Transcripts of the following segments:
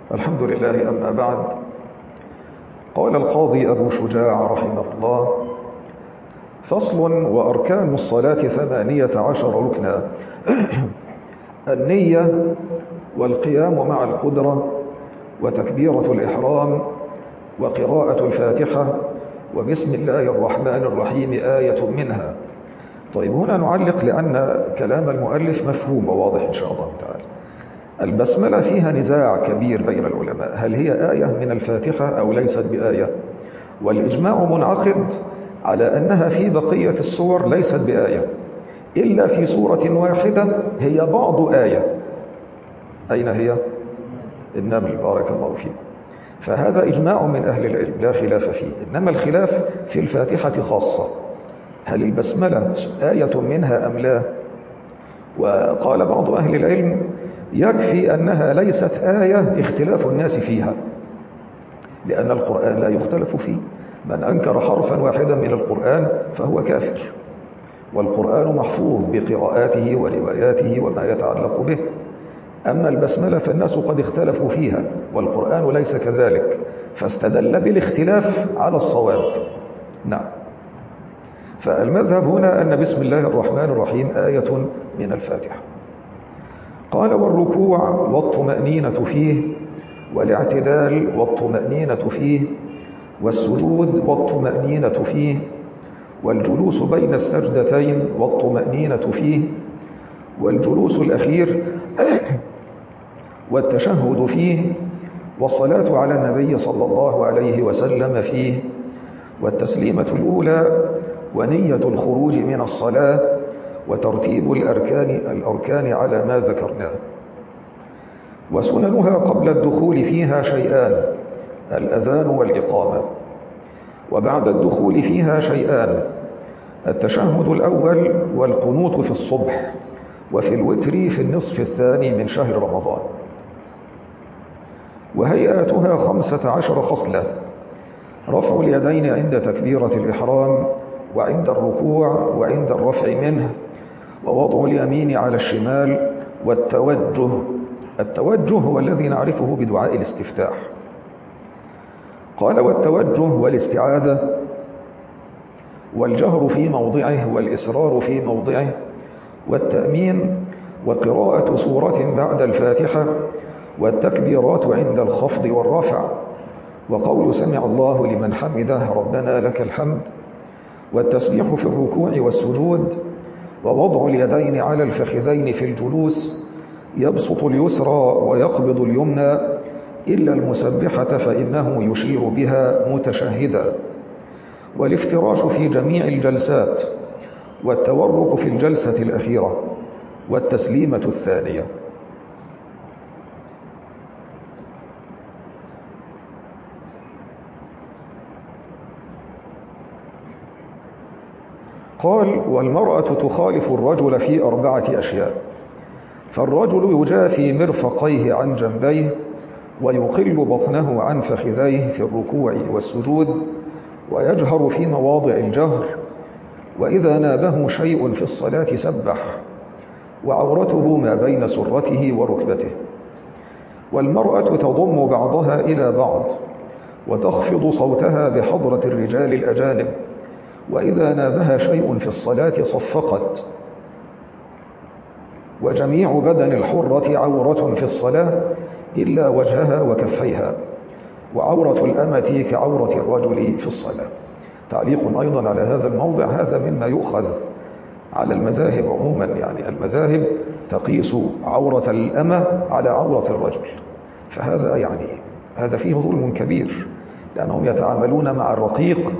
الحمد لله. أما بعد، قال القاضي أبو شجاع رحمه الله: فصل: وأركان الصلاة 18 ركنا: النية، والقيام مع القدرة، وتكبيرة الإحرام، وقراءة الفاتحة، وبسم الله الرحمن الرحيم آية منها. طيب، هنا نعلق لأن كلام المؤلف مفهوم وواضح إن شاء الله تعالى. البسملة فيها نزاع كبير بين العلماء، هل هي آية من الفاتحة أو ليست بآية؟ والإجماع منعقد على أنها في بقية السور ليست بآية، إلا في سورة واحدة هي بعض آية. أين هي؟ النمل، بارك الله فيكم. فهذا إجماع من أهل العلم لا خلاف فيه، إنما الخلاف في الفاتحة خاصة، هل البسملة آية منها أم لا؟ وقال بعض أهل العلم: يكفي أنها ليست آية اختلاف الناس فيها، لأن القرآن لا يختلف فيه، من أنكر حرفا واحدا من القرآن فهو كافر، والقرآن محفوظ بقراءاته ورواياته وما يتعلق به. أما البسملة فالناس قد اختلفوا فيها والقرآن ليس كذلك، فاستدل بالاختلاف على الصواب. نعم. فالمذهب هنا أن بسم الله الرحمن الرحيم آية من الفاتحة. قال: والركوع والطمأنينة فيه، والاعتدال والطمأنينة فيه، والسجود والطمأنينة فيه، والجلوس بين السجدتين والطمأنينة فيه، والجلوس الأخير والتشهد فيه، والصلاة على النبي صلى الله عليه وسلم فيه، والتسليمة الأولى، ونية الخروج من الصلاة، وترتيب الأركان على ما ذكرناه. وسننها قبل الدخول فيها شيئان: الأذان والإقامة. وبعد الدخول فيها شيئان: التشهد الأول والقنوت في الصبح، وفي الوتر في النصف الثاني من شهر رمضان. وهيئاتها 15 خصلة: رفع اليدين عند تكبيرة الإحرام، وعند الركوع، وعند الرفع منه، ووضع اليمين على الشمال، والتوجه. التوجه هو الذي نعرفه بدعاء الاستفتاح. قال: والتوجه والاستعاذة، والجهر في موضعه، والإسرار في موضعه، والتأمين، وقراءة سورة بعد الفاتحة، والتكبيرات عند الخفض والرفع، وقول سمع الله لمن حمده ربنا لك الحمد، والتسبيح في الركوع والسجود، ووضع اليدين على الفخذين في الجلوس، يبسط اليسرى ويقبض اليمنى إلا المسبحة فإنه يشير بها متشهدا، والافتراش في جميع الجلسات، والتورك في الجلسة الأخيرة، والتسليمة الثانية. قال: والمرأة تخالف الرجل في 4 أشياء: فالرجل يجافي مرفقيه عن جنبيه، ويقل بطنه عن فخذيه في الركوع والسجود، ويجهر في مواضع الجهر، وإذا نابه شيء في الصلاة سبح، وعورته ما بين سرته وركبته. والمرأة تضم بعضها إلى بعض، وتخفض صوتها بحضرة الرجال الأجانب، وإذا نابها شيء في الصلاة صفقت. وجميع بدن الحرة عورة في الصلاة إلا وجهها وكفيها، وعورة الأمة كعورة الرجل في الصلاة. تعليق أيضا على هذا الموضع: هذا مما يؤخذ على المذاهب عموما، يعني المذاهب تقيس عورة الأمة على عورة الرجل، فهذا يعني هذا فيه ظلم كبير، لأنهم يتعاملون مع الرقيق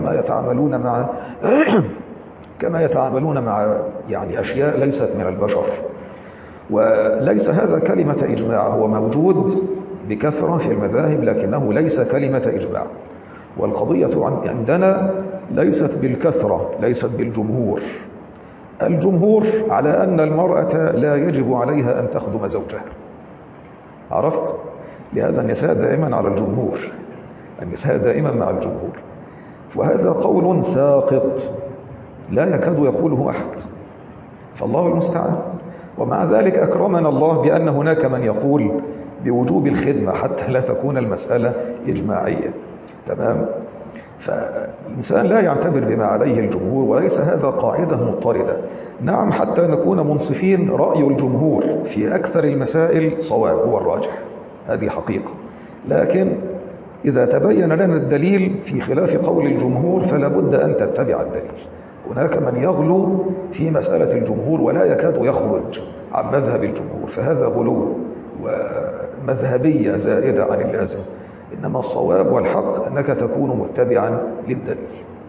كما يتعاملون مع يعني أشياء ليست من البشر. وليس هذا كلمة إجماع، هو موجود بكثرة في المذاهب لكنه ليس كلمة إجماع. والقضية عندنا ليست بالكثرة، ليست بالجمهور. الجمهور على أن المرأة لا يجب عليها أن تخدم زوجها. عرفت؟ لهذا النساء دائما على الجمهور، النساء دائما مع الجمهور، وهذا قول ساقط لا يكاد يقوله أحد، فالله المستعان. ومع ذلك أكرمنا الله بأن هناك من يقول بوجوب الخدمة حتى لا تكون المسألة إجماعية. تمام؟ فالإنسان لا يعتبر بما عليه الجمهور، وليس هذا قاعدة مضطردة. نعم، حتى نكون منصفين، رأي الجمهور في أكثر المسائل صواب، هو الراجح، هذه حقيقة. لكن إذا تبين لنا الدليل في خلاف قول الجمهور فلا بد أن تتبع الدليل. هناك من يغلو في مسألة الجمهور ولا يكاد يخرج عن مذهب الجمهور، فهذا غلو ومذهبية زائدة عن اللازم. إنما الصواب والحق أنك تكون متبعا للدليل.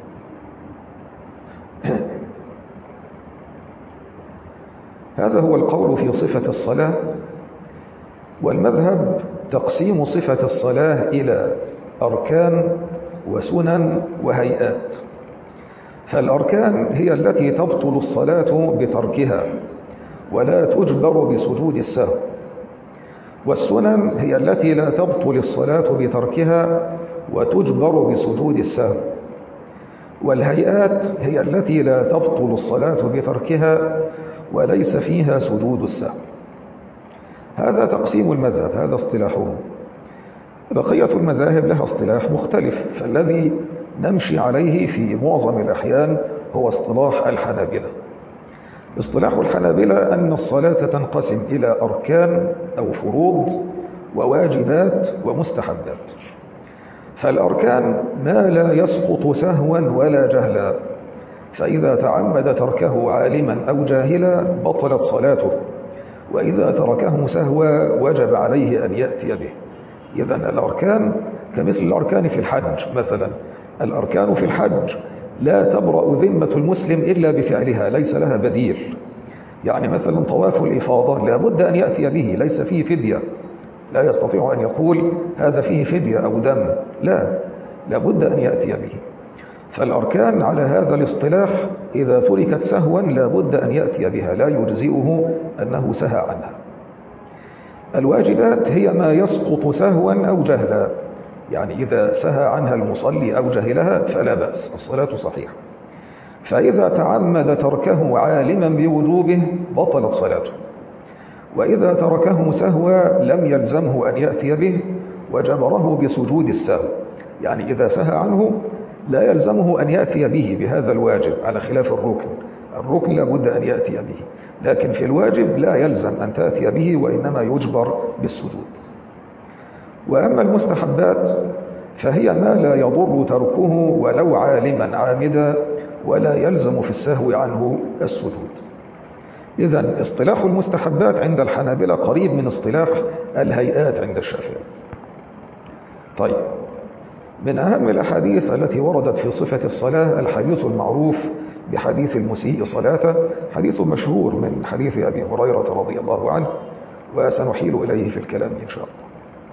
هذا هو القول في صفة الصلاة. والمذهب تقسيم صفة الصلاة إلى أركان وسنن وهيئات. فالأركان هي التي تبطل الصلاة بتركها ولا تجبر بسجود السهو، والسنن هي التي لا تبطل الصلاة بتركها وتجبر بسجود السهو، والهيئات هي التي لا تبطل الصلاة بتركها وليس فيها سجود السهو. هذا تقسيم المذهب، هذا اصطلاحهم. بقية المذاهب لها اصطلاح مختلف، فالذي نمشي عليه في معظم الأحيان هو اصطلاح الحنابلة. اصطلاح الحنابلة أن الصلاة تنقسم إلى أركان أو فروض وواجبات ومستحبات. فالأركان ما لا يسقط سهوا ولا جهلا، فإذا تعمد تركه عالما أو جاهلا بطلت صلاته، وإذا تركه سهوا وجب عليه أن يأتي به. إذن الأركان كمثل الأركان في الحج مثلا. الأركان في الحج لا تبرأ ذمة المسلم إلا بفعلها، ليس لها بديل. يعني مثلا طواف الإفاضة لا بد أن يأتي به، ليس فيه فدية، لا يستطيع أن يقول هذا فيه فدية أو دم، لا بد أن يأتي به. فالأركان على هذا الاصطلاح إذا تركت سهوا لا بد أن يأتي بها، لا يجزئه أنه سهى عنها. الواجبات هي ما يسقط سهوا أو جهلا، يعني إذا سهى عنها المصلي أو جهلها فلا بأس، الصلاة صحيحة. فإذا تعمد تركه عالما بوجوبه بطلت صلاته، وإذا تركه سهوا لم يلزمه أن يأتي به وجبره بسجود السهو. يعني إذا سهى عنه لا يلزمه أن يأتي به بهذا الواجب، على خلاف الركن لا بد أن يأتي به، لكن في الواجب لا يلزم أن تأتي به، وإنما يجبر بالسجود. وأما المستحبات فهي ما لا يضر تركه ولو عالما عامدا، ولا يلزم في السهو عنه السجود. إذن اصطلاح المستحبات عند الحنابلة قريب من اصطلاح الهيئات عند الشافعية. طيب، من أهم الأحاديث التي وردت في صفة الصلاة الحديث المعروف بحديث المسيء صلاته، حديث مشهور من حديث أبي هريرة رضي الله عنه، وسنحيل إليه في الكلام إن شاء الله.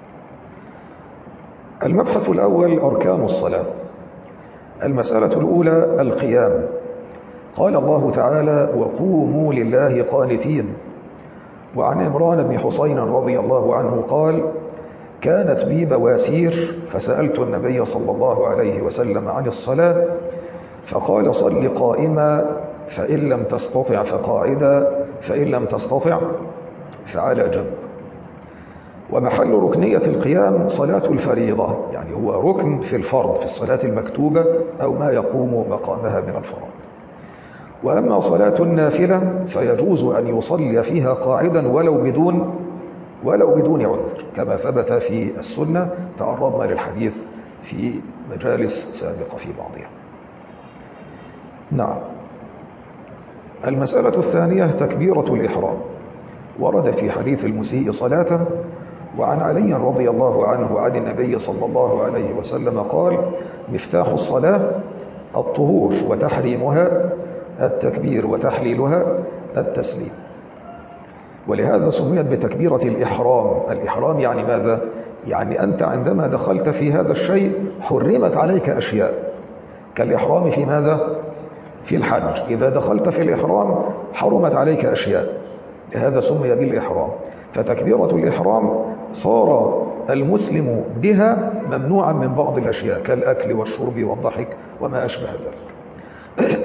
المبحث الأول أركان الصلاة. المسألة الأولى القيام. قال الله تعالى: وقوموا لله قانتين. وعن عمران بن حسين رضي الله عنه قال: كانت بي بواسير فسألت النبي صلى الله عليه وسلم عن الصلاة فقال: صل قائما، فإن لم تستطع فقاعدا، فإن لم تستطع فعلى جنب. ومحل ركنية القيام صلاة الفريضة، يعني هو ركن في الفرض في الصلاة المكتوبة أو ما يقوم مقامها من الفرض. وأما صلاة النافلة فيجوز أن يصلي فيها قاعدا ولو بدون عذر، كما ثبت في السنة، تعرضنا للحديث في مجالس سابقة في بعضها. نعم. المسألة الثانية تكبيرة الإحرام. ورد في حديث المسيء صلاته، وعن علي رضي الله عنه عن النبي صلى الله عليه وسلم قال: مفتاح الصلاة الطهور وتحريمها التكبير وتحليلها التسليم. ولهذا سميت بتكبيرة الإحرام. الإحرام يعني ماذا؟ يعني أنت عندما دخلت في هذا الشيء حرمت عليك أشياء، كالإحرام في ماذا؟ في الحج، إذا دخلت في الإحرام حرمت عليك أشياء، لهذا سمي بالإحرام. فتكبيرة الإحرام صار المسلم بها ممنوعا من بعض الأشياء كالأكل والشرب والضحك وما أشبه ذلك.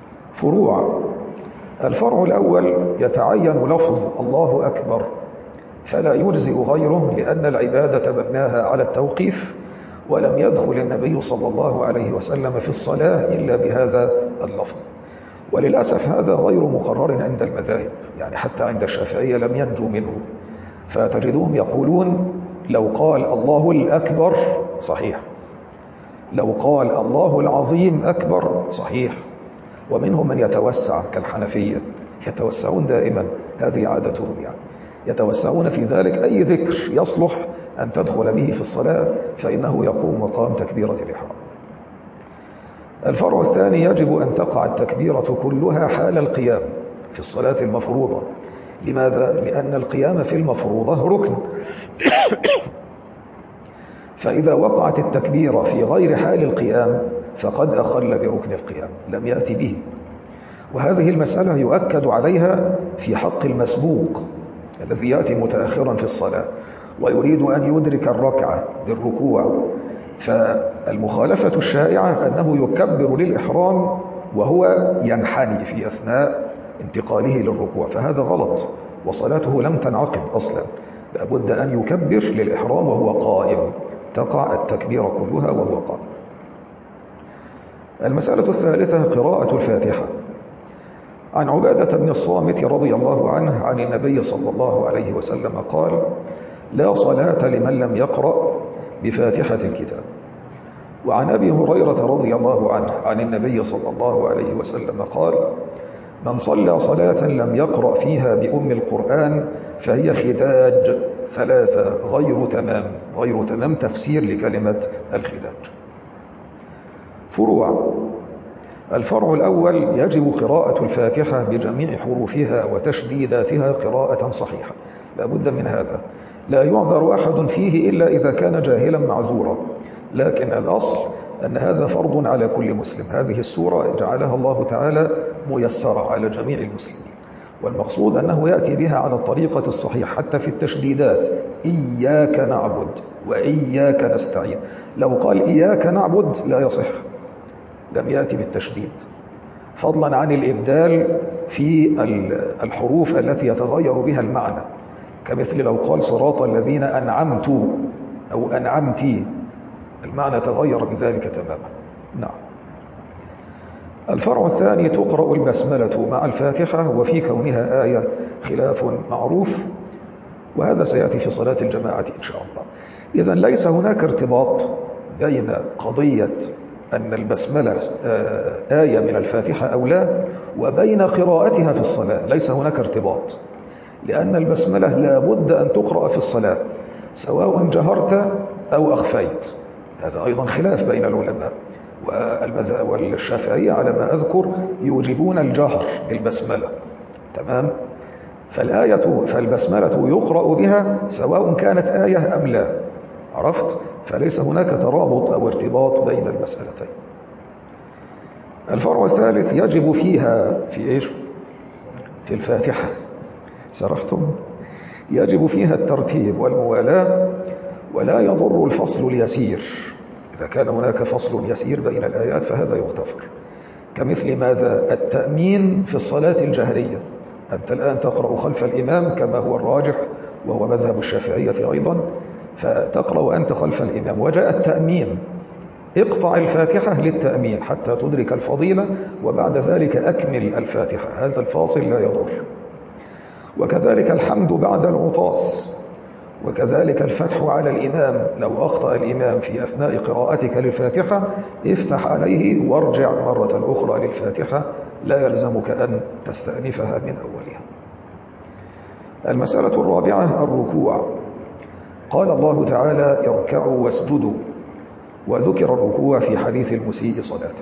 فروع. الفرع الأول يتعين لفظ الله أكبر فلا يجزئ غيره، لأن العبادة مبناها على التوقيف، ولم يدخل النبي صلى الله عليه وسلم في الصلاة إلا بهذا اللفظ. وللأسف هذا غير مقرر عند المذاهب، يعني حتى عند الشافعية لم ينجو منه، فتجدهم يقولون لو قال الله الأكبر صحيح، لو قال الله العظيم أكبر صحيح. ومنهم من يتوسع كالحنفية، يتوسعون دائما، هذه عادتهم يعني، يتوسعون في ذلك، أي ذكر يصلح أن تدخل به في الصلاة فإنه يقوم مقام تكبيرة الإحرام. الفرع الثاني: يجب أن تقع التكبيرة كلها حال القيام في الصلاة المفروضة. لماذا؟ لأن القيام في المفروضة ركن، فإذا وقعت التكبيرة في غير حال القيام فقد أخل بركن القيام، لم يأتي به. وهذه المسألة يؤكد عليها في حق المسبوق الذي يأتي متأخرا في الصلاة ويريد أن يدرك الركعة بالركوع، فالمخالفة الشائعة أنه يكبر للإحرام وهو ينحني في أثناء انتقاله للركوع، فهذا غلط وصلاته لم تنعقد أصلا، لابد أن يكبر للإحرام وهو قائم، تقع التكبير كلها وهو قائم. المسألة الثالثة: قراءة الفاتحة. عن عبادة بن الصامت رضي الله عنه عن النبي صلى الله عليه وسلم قال: لا صلاة لمن لم يقرأ بفاتحة الكتاب. وعن أبي هريرة رضي الله عنه عن النبي صلى الله عليه وسلم قال: من صلى صلاة لم يقرأ فيها بأم القرآن فهي خداج ثلاثة غير تمام. غير تمام تفسير لكلمة الخداج. فروع: الفرع الأول: يجب قراءة الفاتحة بجميع حروفها وتشديداتها قراءة صحيحة، لا بد من هذا، لا يعذر أحد فيه إلا إذا كان جاهلا معذورا، لكن الأصل أن هذا فرض على كل مسلم. هذه السورة جعلها الله تعالى ميسرة على جميع المسلمين، والمقصود أنه يأتي بها على الطريقة الصحيحة حتى في التشديدات: إياك نعبد وإياك نستعين. لو قال إياك نعبد لا يصح، لم يأتي بالتشديد، فضلا عن الإبدال في الحروف التي يتغير بها المعنى، كمثل لو قال صراط الذين أنعمت أو أنعمتي، المعنى تغير بذلك تماما. نعم. الفرع الثاني: تقرأ البسملة مع الفاتحة، وفي كونها آية خلاف معروف، وهذا سيأتي في صلاة الجماعة إن شاء الله. إذن ليس هناك ارتباط بين قضية أن البسملة آية من الفاتحة أو لا وبين قراءتها في الصلاة، ليس هناك ارتباط، لأن البسملة لا بد أن تقرأ في الصلاة سواء جهرت أو أخفيت. هذا أيضا خلاف بين العلماء، والشافعية على ما أذكر يوجبون الجهر بالبسملة، تمام؟ فالبسملة يقرأ بها سواء كانت آية أم لا، عرفت؟ فليس هناك ترابط أو ارتباط بين المسألتين. الفرع الثالث: يجب فيها في إيش؟ في الفاتحة، سرحتم؟ يجب فيها الترتيب والموالاة، ولا يضر الفصل اليسير. إذا كان هناك فصل يسير بين الآيات فهذا يغتفر، كمثل ماذا؟ التأمين في الصلاة الجهرية. أنت الآن تقرأ خلف الإمام كما هو الراجح وهو مذهب الشافعية أيضا، فتقرأ وأنت خلف الإمام وجاء التأمين، اقطع الفاتحة للتأمين حتى تدرك الفضيلة، وبعد ذلك أكمل الفاتحة، هذا الفاصل لا يضر. وكذلك الحمد بعد العطاس، وكذلك الفتح على الإمام. لو أخطأ الإمام في أثناء قراءتك للفاتحة افتح عليه وارجع مرة أخرى للفاتحة، لا يلزمك أن تستأنفها من أولها. المسألة الرابعة: الركوع. قال الله تعالى: اركعوا واسجدوا، وذكر الركوع في حديث المسيء صلاته.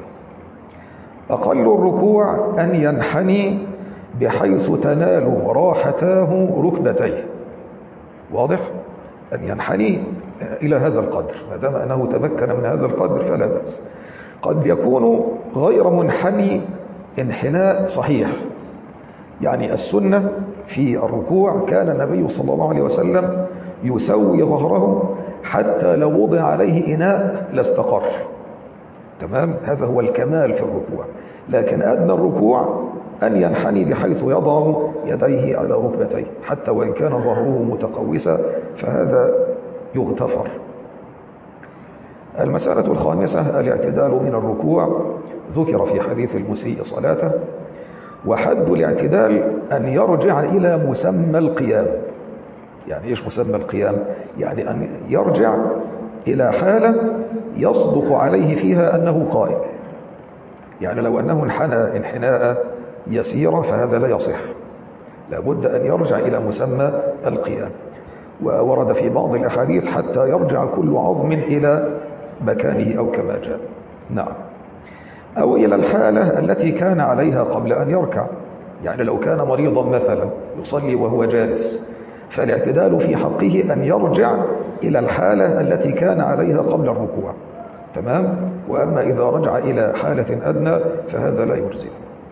أقل الركوع أن ينحني بحيث تنال راحتاه ركبتيه، واضح؟ أن ينحني إلى هذا القدر، ما دام أنه تمكن من هذا القدر فلا بأس. قد يكون غير منحني انحناء صحيح، يعني السنة في الركوع كان النبي صلى الله عليه وسلم يسوي ظهره حتى لو وضع عليه إناء لاستقر، تمام؟ هذا هو الكمال في الركوع. لكن أدنى الركوع أن ينحني بحيث يضع يديه على ركبتيه حتى وإن كان ظهره متقوسا فهذا يغتفر. المسألة الخامسة الاعتدال من الركوع، ذكر في حديث المسيء صلاته. وحد الاعتدال أن يرجع إلى مسمى القيام. يعني إيش مسمى القيام؟ يعني أن يرجع إلى حالة يصدق عليه فيها أنه قائم. يعني لو أنه انحنى انحناء يسيرة فهذا لا يصح، لابد أن يرجع إلى مسمى القيام. وورد في بعض الأحاديث حتى يرجع كل عظم إلى مكانه أو كما جاء. نعم. أو إلى الحالة التي كان عليها قبل أن يركع. يعني لو كان مريضا مثلا يصلي وهو جالس، فالاعتدال في حقه أن يرجع إلى الحالة التي كان عليها قبل الركوع. تمام. وأما إذا رجع إلى حالة أدنى فهذا لا يجزي.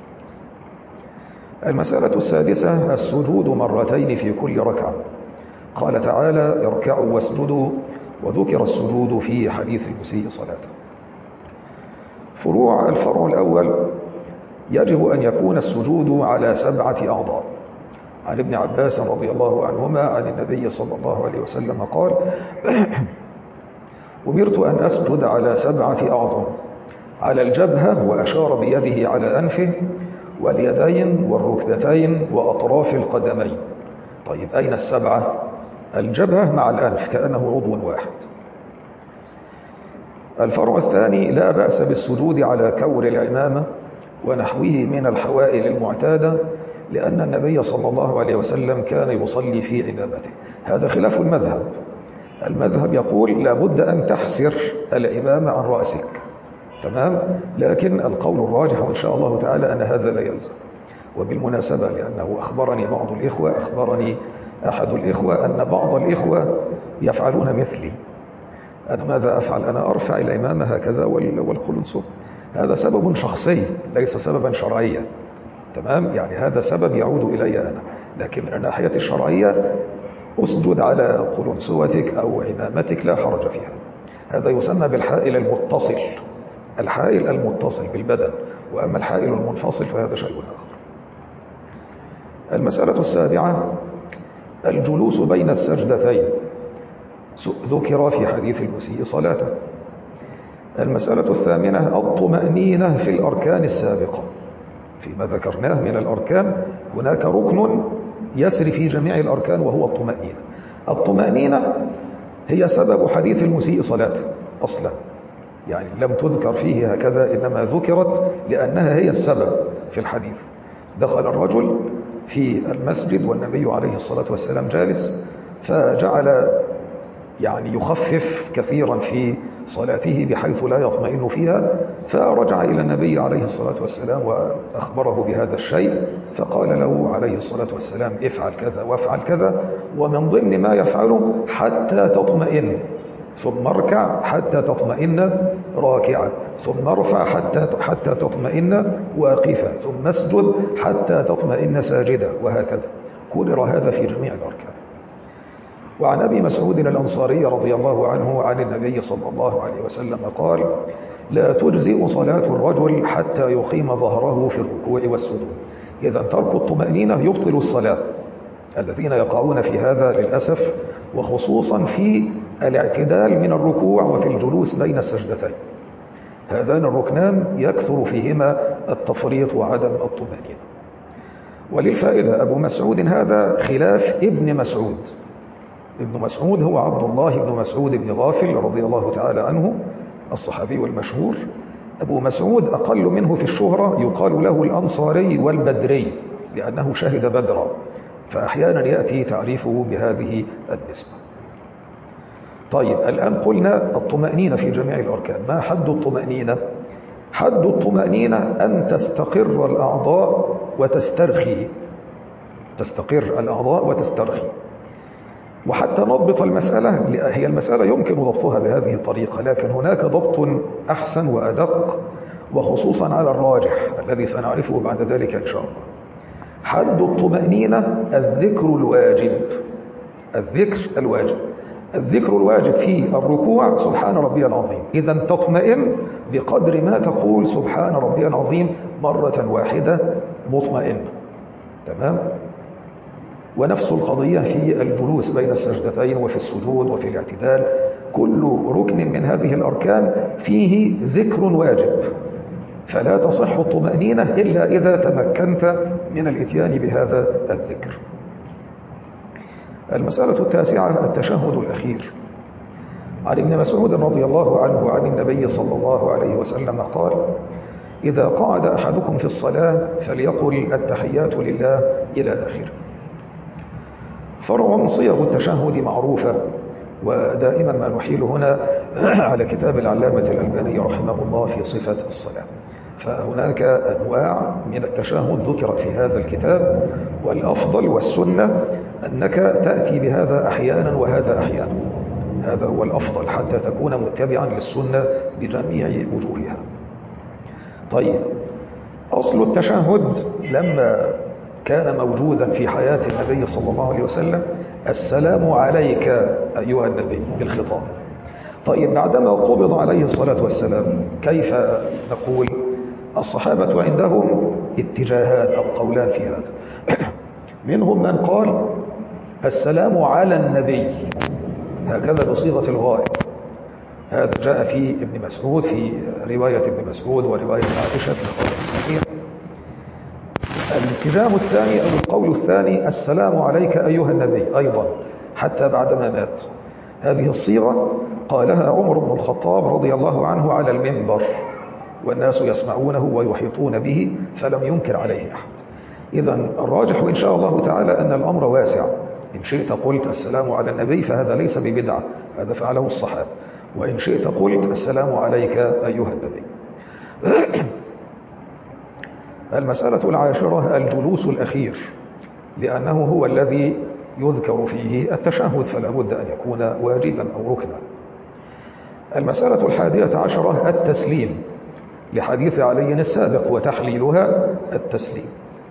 المسألة السادسة السجود مرتين في كل ركعة. قال تعالى اركعوا واسجدوا، وذكر السجود في حديث المسيء صلاته. فروع. الفرع الأول يجب أن يكون السجود على 7 أعضاء. عن ابن عباس رضي الله عنهما عن النبي صلى الله عليه وسلم قال أمرت أن أسجد على 7 أعظم، على الجبهة وأشار بيده على أنفه، واليدين والركبتين وأطراف القدمين. طيب أين 7؟ الجبهة مع الأنف كأنه عضو واحد. الفرع الثاني لا بأس بالسجود على كور العمامة ونحوه من الحوائل المعتادة، لأن النبي صلى الله عليه وسلم كان يصلي في عمامته. هذا خلاف المذهب. المذهب يقول لابد أن تحسر العمامة عن رأسك. تمام. لكن القول الراجح وإن شاء الله تعالى أن هذا لا يلزم. وبالمناسبة لأنه أخبرني بعض الإخوة، أخبرني أحد الإخوة أن بعض الإخوة يفعلون مثلي. أنا ماذا أفعل؟ أنا أرفع العمامة هكذا والقلنسوة. هذا سبب شخصي ليس سببا شرعيا. تمام. يعني هذا سبب يعود إلي أنا، لكن من الناحية الشرعية أسجد على قلنسوتك أو عمامتك لا حرج في هذا. هذا يسمى بالحائل المتصل. الحائل المتصل بالبدن، وأما الحائل المنفصل فهذا شيء آخر. المسألة السابعة الجلوس بين السجدتين، ذكر في حديث المسيء صلاته. المسألة الثامنة الطمأنينة في الأركان السابقة. فيما ذكرناه من الأركان هناك ركن يسري في جميع الأركان وهو الطمأنينة. الطمأنينة هي سبب حديث المسيء صلاته أصلا، يعني لم تذكر فيه هكذا، إنما ذكرت لأنها هي السبب في الحديث. دخل الرجل في المسجد والنبي عليه الصلاة والسلام جالس، فجعل يعني يخفف كثيرا في صلاته بحيث لا يطمئن فيها، فرجع إلى النبي عليه الصلاة والسلام وأخبره بهذا الشيء، فقال له عليه الصلاة والسلام افعل كذا وافعل كذا، ومن ضمن ما يفعله حتى تطمئن، ثم اركع حتى تطمئن راكعا، ثم ارفع حتى تطمئن واقفا، ثم اسجد حتى تطمئن ساجدا، وهكذا. كرر هذا في جميع الأركان. وعن أبي مسعود الأنصاري رضي الله عنه عن النبي صلى الله عليه وسلم قال لا تجزئ صلاة الرجل حتى يقيم ظهره في الركوع والسجود. إذا ترك الطمأنينة يبطل الصلاة. الذين يقعون في هذا للأسف، وخصوصا في الاعتدال من الركوع وفي الجلوس بين السجدتين، هذان الركنان يكثر فيهما التفريط وعدم الطمأنينة. وللفائدة أبو مسعود هذا خلاف ابن مسعود. ابن مسعود هو عبد الله بن مسعود بن غافل رضي الله تعالى عنه، الصحابي المشهور. أبو مسعود أقل منه في الشهرة، يقال له الأنصاري والبدري لأنه شهد بدرا، فأحيانا يأتي تعريفه بهذه النسبة. طيب الآن قلنا الطمأنينة في جميع الأركان. ما حد الطمأنينة؟ حد الطمأنينة أن تستقر الأعضاء وتسترخي. تستقر الأعضاء وتسترخي. وحتى نضبط المسألة، هي المسألة يمكن ضبطها بهذه الطريقة، لكن هناك ضبط أحسن وأدق، وخصوصا على الراجح الذي سنعرفه بعد ذلك إن شاء الله. حد الطمأنينة الذكر الواجب. الذكر الواجب. الذكر الواجب في الركوع سبحان ربي العظيم. إذا تطمئن بقدر ما تقول سبحان ربي العظيم مرة واحدة مطمئن. تمام؟ ونفس القضية في الجلوس بين السجدتين وفي السجود وفي الاعتدال. كل ركن من هذه الأركان فيه ذكر واجب، فلا تصح الطمأنينة إلا إذا تمكنت من الإتيان بهذا الذكر. المسألة التاسعة التشهد الأخير. عن ابن مسعود رضي الله عنه عن النبي صلى الله عليه وسلم قال: إذا قعد أحدكم في الصلاة فليقل التحيات لله إلى آخره. فرع صيغ التشهد معروفة، ودائما ما نحيل هنا على كتاب العلامة الألباني رحمه الله في صفة الصلاة. فهناك أنواع من التشهد ذكرت في هذا الكتاب، والأفضل والسنة أنك تأتي بهذا أحيانا وهذا أحيانا، هذا هو الأفضل حتى تكون متبعا للسنة بجميع وجوهها. طيب، أصل التشهد لما كان موجودا في حياة النبي صلى الله عليه وسلم السلام عليك أيها النبي بالخطاب. طيب، بعدما قبض عليه الصلاة والسلام كيف نقول؟ الصحابة عندهم اتجاهان أو قولان في هذا. منهم من قال السلام على النبي هكذا بصيغة الغائب، هذا جاء في ابن مسعود، في رواية ابن مسعود ورواية عائشة في الخبر الصحيح. الاتجاه الثاني أو القول الثاني السلام عليك أيها النبي أيضا حتى بعدما مات. هذه الصيغة قالها عمر بن الخطاب رضي الله عنه على المنبر، والناس يسمعونه ويحيطون به، فلم ينكر عليه أحد. إذن الراجح إن شاء الله تعالى أن الأمر واسع. إن شئت قلت السلام على النبي فهذا ليس ببدعة، هذا فعله الصحابة. وإن شئت قلت السلام عليك أيها النبي. المسألة العاشرة الجلوس الأخير، لأنه هو الذي يذكر فيه التشهد، فلا بد أن يكون واجبا أو ركنا. المسألة الحادية عشرة التسليم، لحديث علي السابق وتحليلها التسليم.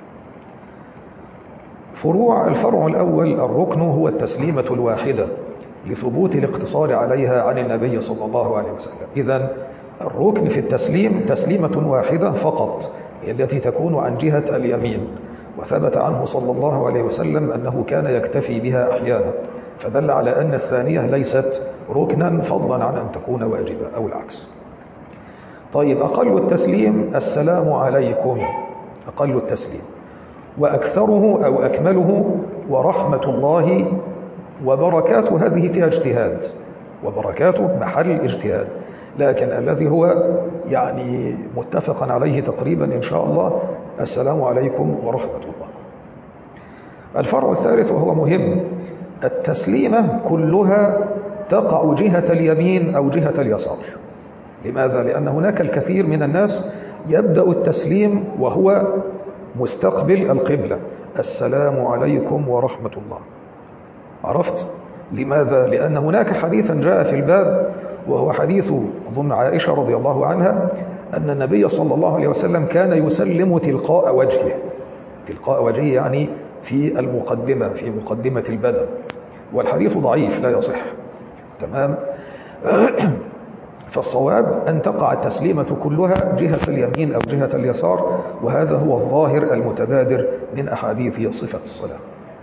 الفرع الأول الركن هو التسليمة الواحدة لثبوت الاقتصار عليها عن النبي صلى الله عليه وسلم. إذن الركن في التسليم تسليمة واحدة فقط التي تكون عن جهة اليمين، وثبت عنه صلى الله عليه وسلم أنه كان يكتفي بها أحيانا، فدل على أن الثانية ليست ركنا فضلا عن أن تكون واجبة أو العكس. طيب، أقل التسليم السلام عليكم، أقل التسليم، وأكثره أو أكمله ورحمة الله وبركاته. هذه فيها اجتهاد، وبركاته محل اجتهاد، لكن الذي هو يعني متفقا عليه تقريبا إن شاء الله السلام عليكم ورحمة الله. الفرع الثالث وهو مهم، التسليمة كلها تقع جهة اليمين أو جهة اليسار. لماذا؟ لأن هناك الكثير من الناس يبدأ التسليم وهو مستقبل القبلة، السلام عليكم ورحمة الله. عرفت؟ لماذا؟ لأن هناك حديثا جاء في الباب، وهو حديث أظن عائشة رضي الله عنها، أن النبي صلى الله عليه وسلم كان يسلم تلقاء وجهه، تلقاء وجهه يعني في المقدمة، في مقدمة البدن، والحديث ضعيف لا يصح. تمام؟ فالصواب أن تقع التسليمة كلها جهة اليمين أو جهة اليسار، وهذا هو الظاهر المتبادر من أحاديث صفة الصلاة.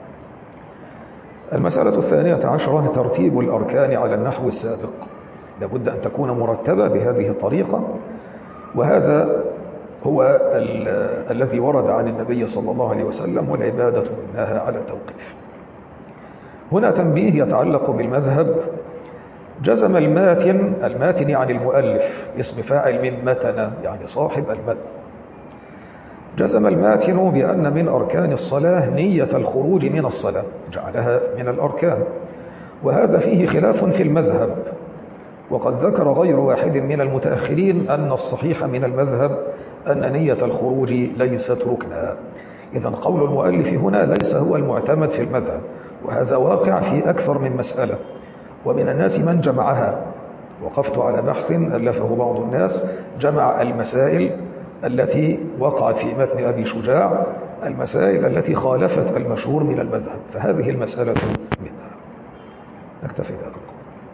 المسألة الثانية عشرة ترتيب الأركان على النحو السابق، لابد أن تكون مرتبة بهذه الطريقة، وهذا هو الذي ورد عن النبي صلى الله عليه وسلم، والعبادة منها على توقيف. هنا تنبيه يتعلق بالمذهب. جزم الماتن يعني المؤلف، اسم فاعل من متن يعني صاحب المتن. جزم الماتن بأن من أركان الصلاة نية الخروج من الصلاة، جعلها من الأركان، وهذا فيه خلاف في المذهب، وقد ذكر غير واحد من المتأخرين أن الصحيح من المذهب أن نية الخروج ليست ركنا. إذن قول المؤلف هنا ليس هو المعتمد في المذهب، وهذا واقع في أكثر من مسألة، ومن الناس من جمعها. وقفت على بحث ألفه بعض الناس، جمع المسائل التي وقعت في متن أبي شجاع، المسائل التي خالفت المشهور من المذهب، فهذه المسألة منها. نكتفي بهذا.